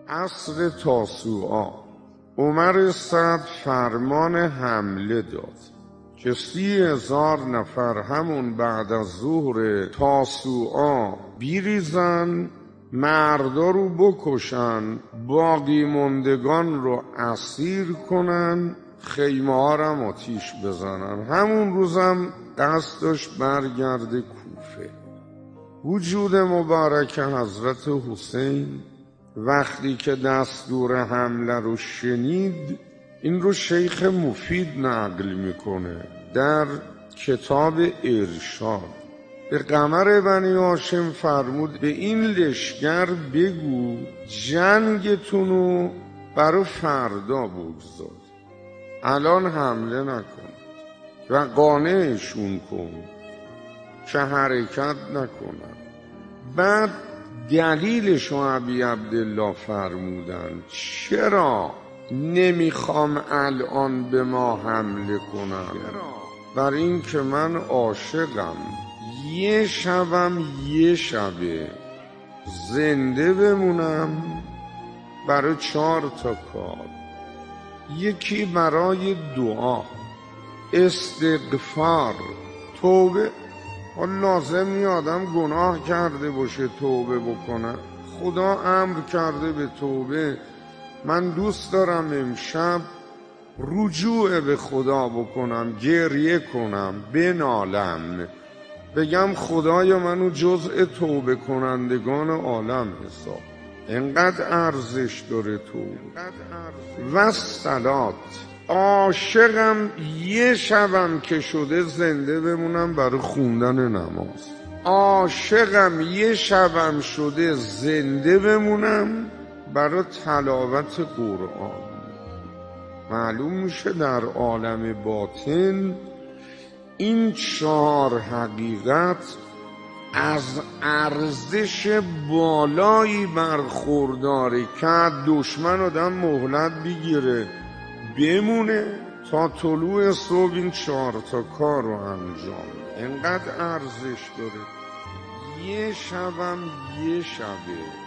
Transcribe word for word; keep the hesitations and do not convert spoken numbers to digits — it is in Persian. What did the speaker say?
عصر تاسوعا عمر صدر فرمان حمله داد که سی هزار نفر همون بعد از ظهر تاسوعا بیریزن، مردا رو بکشن، باقی موندگان رو اسیر کنن، خیمه ها رو هم آتیش بزنن. همون روزم قصد داشت برگرده کوفه. وجود مبارک حضرت حسین وقتی که دستور حمله رو شنید، این رو شیخ مفید نقل میکنه در کتاب ارشاد، به قمر بنی هاشم فرمود به این لشگر بگو جنگتونو برای فردا بگذار، الان حمله نکن و قانعشون کن که حرکت نکنن. بعد دلیلشو ابی عبدالله فرمودن چرا نمیخوام الان به ما حمله کنم؟ بر این که من عاشقم، یه شبم یه شبه زنده بمونم برای چهار تا کار. یکی برای دعا، استغفار، توبه. حال لازم نی آدم گناه کرده باشه توبه بکنه، خدا امر کرده به توبه. من دوست دارم امشب رجوع به خدا بکنم، گریه کنم، بنالم، بگم خدایا منو جزء توبه کنندگان عالم حساب. اینقدر ارزش داره توبه. و صلات، عاشقم یه شبم که شده زنده بمونم برای خوندن نماز، عاشقم یه شبم شده زنده بمونم برای تلاوت قرآن. معلوم میشه در عالم باطن این چهار حقیقت از ارزش بالایی برخورداره که دشمن آدم مهلت بگیره بمونه تا طلوع صبح این چهار تا کار رو انجام. اینقدر ارزش داره. یه شبم یه شبه